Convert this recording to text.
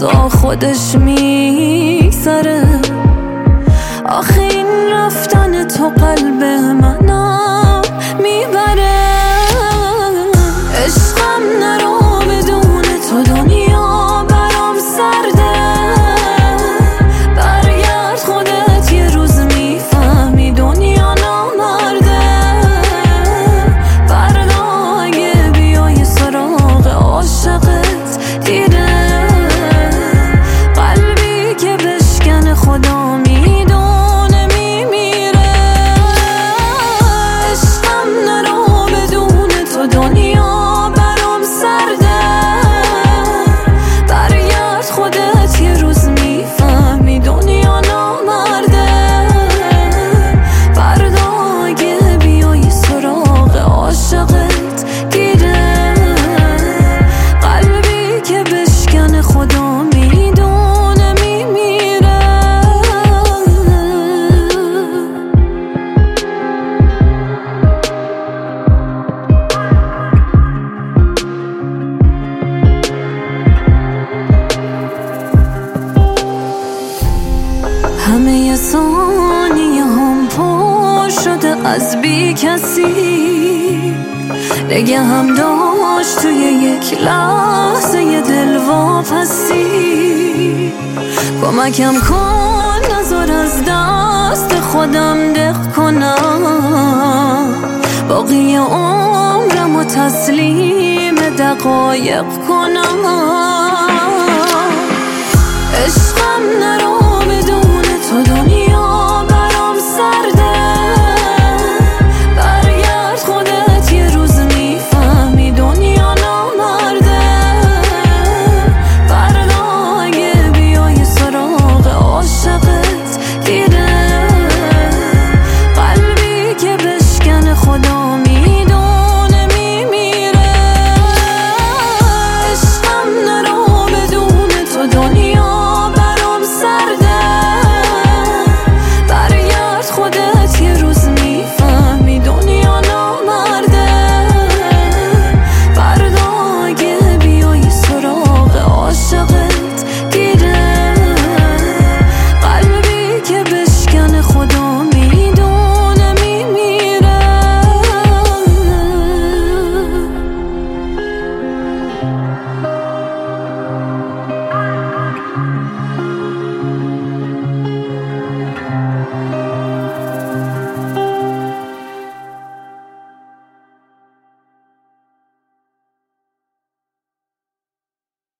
موقع خودش میگذره. آخه این رفتن تو قلب منم میبره. عشقم نرو بدون تو دنیا برام سرده. برگرد خودت یه روز میفهمی دنیا نامرده. فردا اگه بیای سراغ عاشقت دیره. قلبی که بشکن خدا میدونه میمیره. عشقم نرو بدون تو دنیا برام سرده. برگرد خودت یه روز میفهمی دنیا نامرده. فردا اگه بیای سراغ عاشقت دیره. قلبی که بشکن خدا میدونه میمیره. همه ثانیه هم پر شده از بی کسی. نگه هم داشت توی یک لحظه دل واپسی. کمکم کن نذار از دست خودم دق کنم. باقی عمرم و تسلیم دقایق کنم.